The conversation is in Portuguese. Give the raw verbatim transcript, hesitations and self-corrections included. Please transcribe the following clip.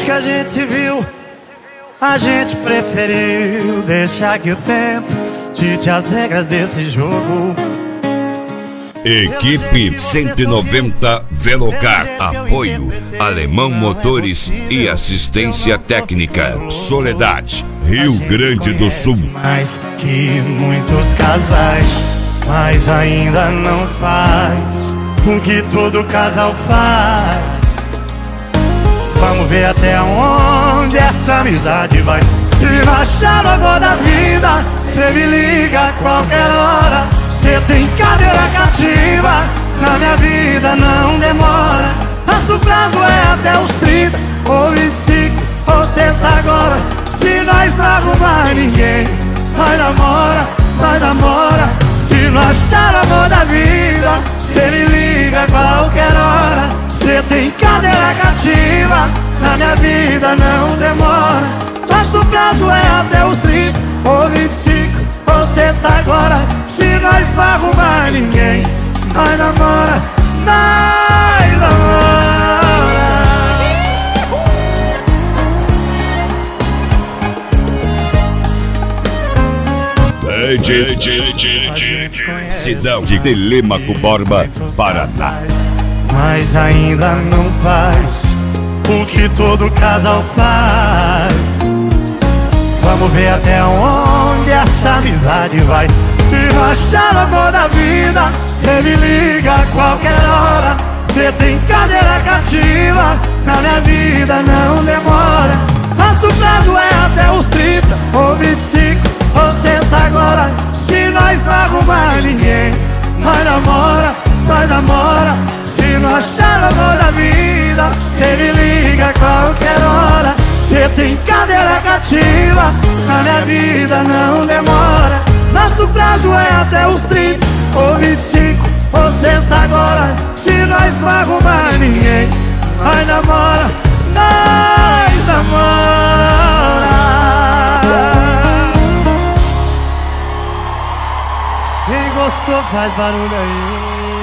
que a gente se viu, a gente preferiu deixar que o tempo dite as regras desse jogo. Equipe cento e noventa Velocar. Apoio Alemão Motores e Assistência Técnica. Soledade, Rio Grande do Sul. Mais que muitos casais, mas ainda não faz o que todo casal faz. Vamos ver até onde essa amizade vai. Se não achar o amor da vida, cê me liga a qualquer hora. Cê tem cadeira cativa, na minha vida não demora. Nosso prazo é até os trinta, ou vinte e cinco, ou sexta agora. Se nós não arrumar ninguém, nós namora, nós namora. Se não achar o amor da vida, cê me liga a qualquer hora. Cê tem cadeira cativa, na minha vida não demora. Nosso prazo é até os trinta, ou vinte e cinco, ou sexta agora. Se nós não arrumar ninguém, nós namora, nós namora. Cidão de Telêmaco Borba, Paraná. Mas ainda não faz o que todo casal faz. Vamos ver até onde essa amizade vai. Se não achar o amor da vida, cê me liga a qualquer hora. Cê tem cadeira cativa, na minha vida não demora. Nosso prazo é até os trinta, ou vinte e cinco, ou sexta agora. Se nós não arrumar ninguém, nós namora, nós namora. Se não achar o amor da vida, cê me liga a qualquer hora. Cê tem cadeira cativa, na minha vida não demora. Nosso prazo é até os trinta, ou vinte e cinco, ou sexta agora. Se nós não arrumar ninguém, nós namora, nós namora. Quem gostou faz barulho aí.